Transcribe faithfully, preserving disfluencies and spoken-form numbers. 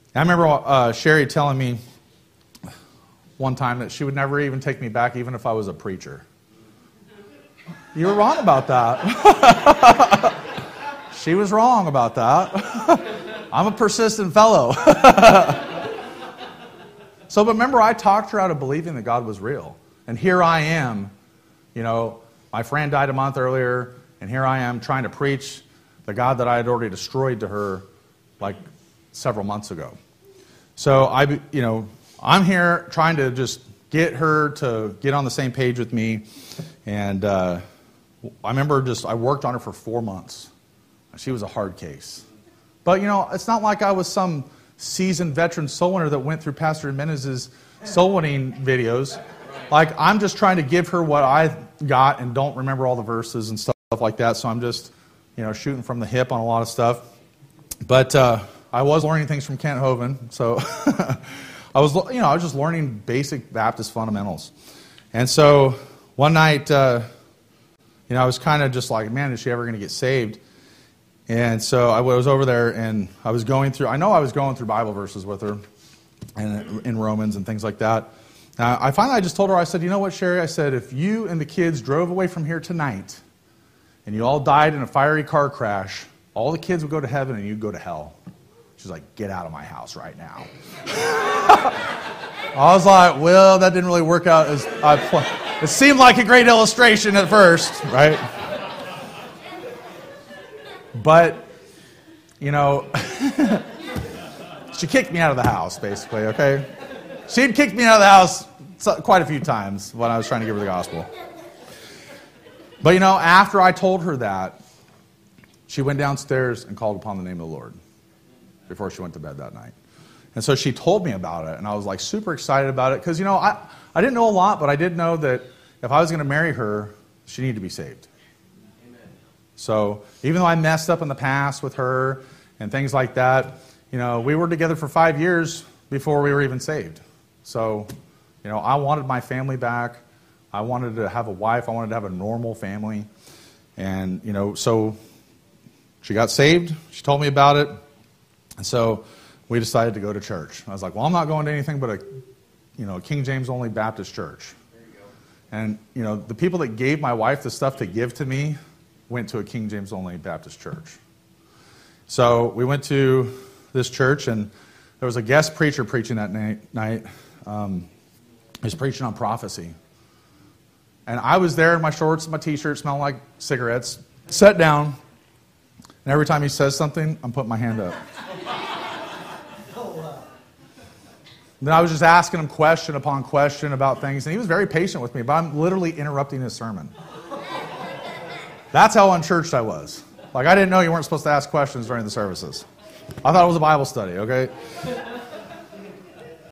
I remember uh, Sherry telling me one time that she would never even take me back even if I was a preacher. You were wrong about that. She was wrong about that. I'm a persistent fellow. So, but remember, I talked her out of believing that God was real. And here I am, you know, my friend died a month earlier, and here I am trying to preach the God that I had already destroyed to her like several months ago. So, I, you know, I'm here trying to just get her to get on the same page with me. And uh, I remember just, I worked on her for four months. She was a hard case. But, you know, it's not like I was some seasoned veteran soul winner that went through Pastor Jimenez's soul winning videos. Like, I'm just trying to give her what I got and don't remember all the verses and stuff like that. So I'm just, you know, shooting from the hip on a lot of stuff. But uh, I was learning things from Kent Hovind. So I was, you know, I was just learning basic Baptist fundamentals. And so one night, uh, you know, I was kind of just like, man, is she ever going to get saved? And so I was over there, and I was going through, I know I was going through Bible verses with her, and in Romans and things like that. Uh, I finally I just told her, I said, you know what, Sherry? I said, if you and the kids drove away from here tonight, and you all died in a fiery car crash, all the kids would go to heaven and you'd go to hell. She's like, get out of my house right now. I was like, well, that didn't really work out as I planned. It seemed like a great illustration at first, right? But, you know, she kicked me out of the house, basically, okay? She'd kicked me out of the house quite a few times when I was trying to give her the gospel. But, you know, after I told her that, she went downstairs and called upon the name of the Lord before she went to bed that night. And so she told me about it, and I was, like, super excited about it. Because, you know, I, I didn't know a lot, but I did know that if I was going to marry her, she needed to be saved. So even though I messed up in the past with her and things like that, you know, we were together for five years before we were even saved. So, you know, I wanted my family back. I wanted to have a wife. I wanted to have a normal family. And, you know, so she got saved. She told me about it. And so we decided to go to church. I was like, well, I'm not going to anything but a, you know, King James only Baptist church. There you go. And, you know, the people that gave my wife the stuff to give to me went to a King James only Baptist church. So we went to this church, and there was a guest preacher preaching that night. Um, he was preaching on prophecy. And I was there in my shorts and my t-shirt, smelling like cigarettes, sat down, and every time he says something, I'm putting my hand up. Then I was just asking him question upon question about things, and he was very patient with me, but I'm literally interrupting his sermon. That's how unchurched I was. Like, I didn't know you weren't supposed to ask questions during the services. I thought it was a Bible study, okay?